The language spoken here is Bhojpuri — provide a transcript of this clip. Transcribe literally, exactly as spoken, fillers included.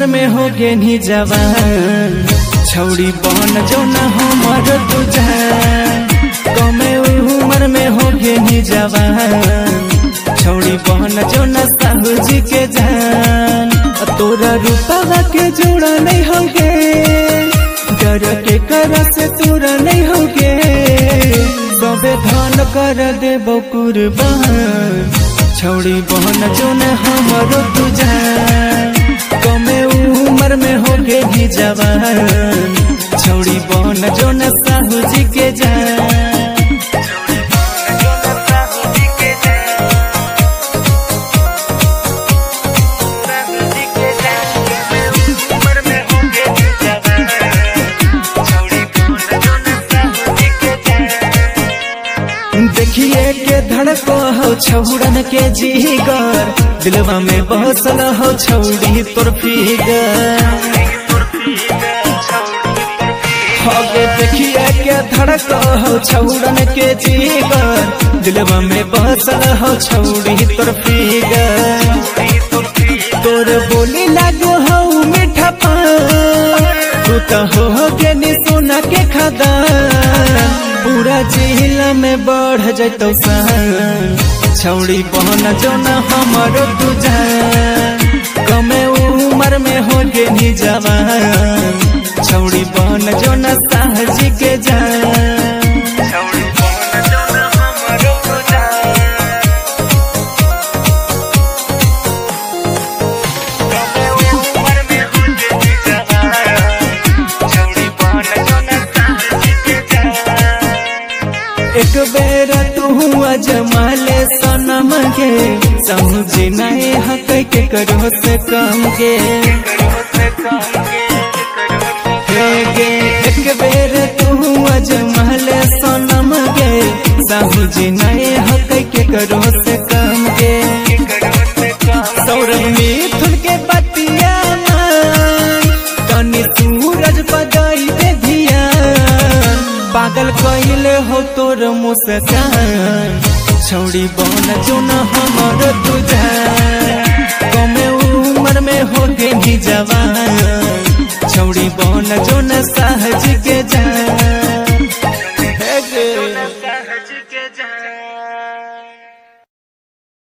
उम्र में हो गे नी जवान, छौड़ी बहन जो न हमर तुझान। कमे उम्र में हो गे नी जवान, छौड़ी बहन जो न साहू जी के जान। तोरा रूपवा के जोड़ा नहीं होगे, डर के कर से तोरा नहीं होगे। सबे धन कर देबो कुर्बान, छौड़ी बहन जो न हमरो तुझान। कमे उम्र में हो गे ही जवान, छौड़ी बहन जो न साहू जी के जान। देखिए के धड़को हो छौड़न के जीगर, दिलवा में बसल हो छौड़ी तोर फिगर। होगे देखिए के धड़को हो छौड़न के जीगर, दिलवा में बसल हो छौड़ी तोर फिगर। तोर बोली लागो हो मीठा पान, तू तो हो गे नी सोना के खदान। पूरा जिला में बढ़ जैतो सान, छौड़ी बहन जो न हमरो तुझान। कमे उम्र में हो गे नी जवान, छौड़ी बहन जो न साहू जी के जान। एक बेर तू अजमाले सनम के, समझी नहीं हक के करो से कम के। गे एक बेर तू अजमाले सनम के, समझी नहीं हक के करो से कम के। सौरभ मिथुन के बतिया तनी सूरज बजाई दे धिया। पागल कइले हो तोर मुस्कान, छौड़ी बहन जो न हमर तुझान। कमे उम्र में हो गे नी जवान, छौड़ी बहन जो न साहू जी के जान।